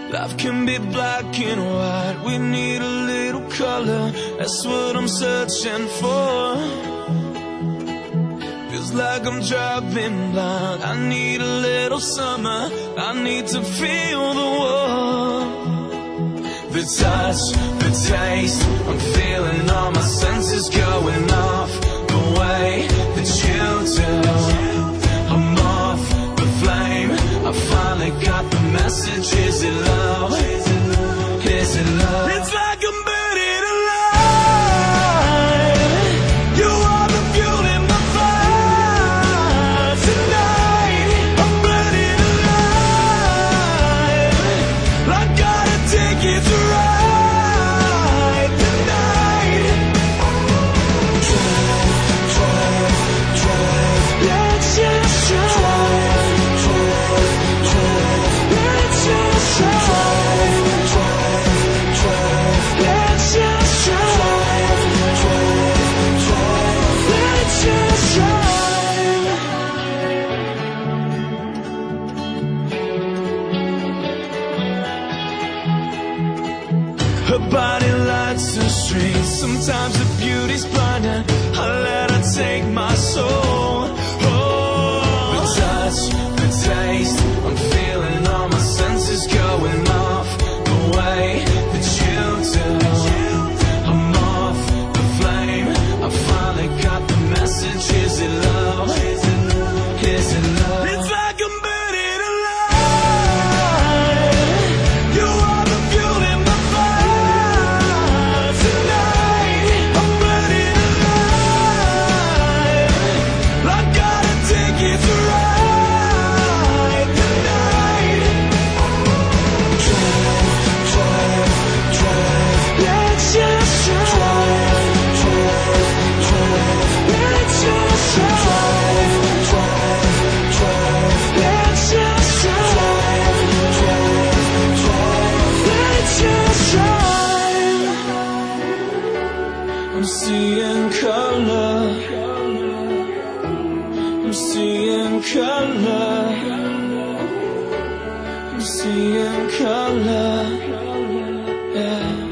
Life can be black and white, we need a little color, that's what I'm searching for. Feels like I'm driving blind, I need a little summer, I need to feel the warmth. The touch, the taste, I'm feeling all my senses going off. The way that you do, I'm off the flame, I finally got the message. Is it love? Is it love? It's like I'm burning alive. You are the fuel in my fire. Tonight I'm burning alive. I gotta take it to ride tonight. Drive, let's just drive. Let's just drive. Let's just drive. Let's just drive. Her body lights the streets. Sometimes the beauty's blinding. I let her take my soul. Oh, the touch, the taste, I'm feeling all my senses going off. The way that you do, I'm off the flame, I finally got the message. Is it love? Is it love? It's like I'm burning alive. You are the fuel in my fire. Tonight I'm burning alive. I gotta take it to ride tonight. Drive, let's just drive. Let's just drive. Let's just drive. Let's just drive. I'm seeing color. I'm seeing color. I'm seeing color. Yeah.